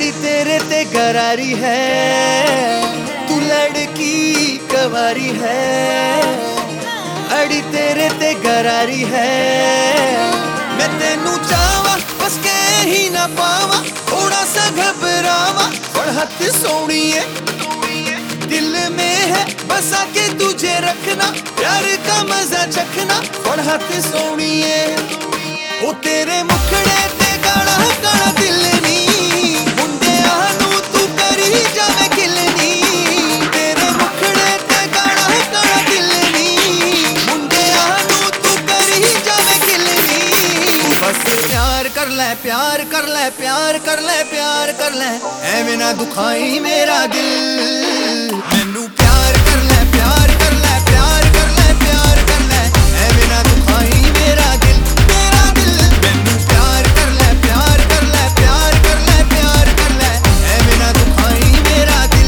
अड़ी तेरे ते गरारी है, तू लड़की कवारी है। अड़ी तेरे ते गरारी है, मैं तेनू चाहवा बस कह ही ना पावा, थोड़ा सा घबरावा और हाथ सोनिए दिल में है बसा के तुझे रखना, प्यार का मजा चखना और हाथ सोनिए। ओ तेरे मुखड़े ते काला काला दिल नी, मुंडे आनू तू करी जावे खिलनी। तेरे मुखड़े ते काला काला दिल नी, मुंडे आनू तू करी जावे खिलनी। बस प्यार कर ले प्यार कर ले प्यार कर ले प्यार कर ले, ऐवें ना दुखाई मेरा दिल। मैनू प्यार कर ले प्यार कर ले प्यार कर ले प्यार कर ले, ऐवें ना दुखाई मेरा दिल मेरा दिल। मैनू प्यार कर ले प्यार कर ले प्यार कर ले प्यार कर ले, ऐवें ना दुखाई मेरा दिल।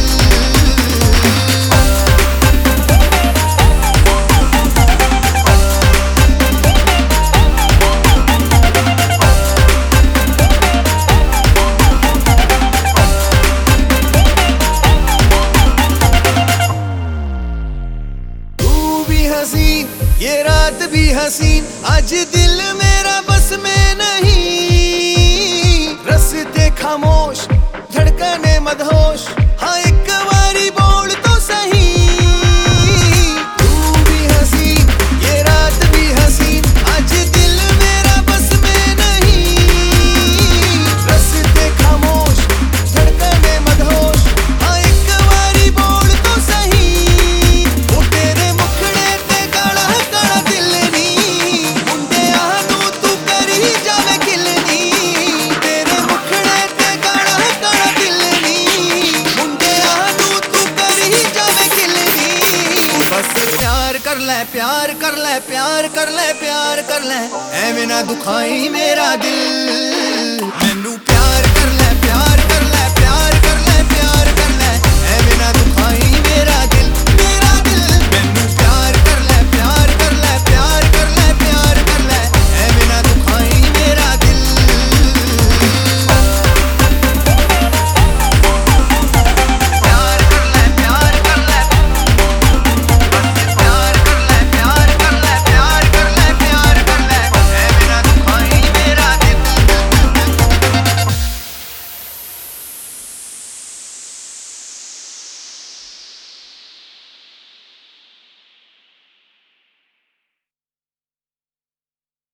हसीन ये रात भी हसीन, आज दिल मेरा बस में नहीं। रस्ते खामोश धड़कने मदहोश, हाँ एक बारी बोल तो सही। तू भी हसीन ये रात भी हसीन, आज दिल मेरा बस में नहीं। रस्ते खामोश धड़कने मदहोश, हाँ एक बारी बोल तो सही। वो तेरे मुखड़े ते काला काला दिल नी, मुंडे आनू तू करी जावे खिलनी। तेरे मुखड़े ते काला काला दिल नी, मुंडे आनू तू करी जावे खिलनी। बस प्यार कर ले प्यार कर ले प्यार कर ले प्यार कर ले, ऐवें ना दुखाई मेरा दिल।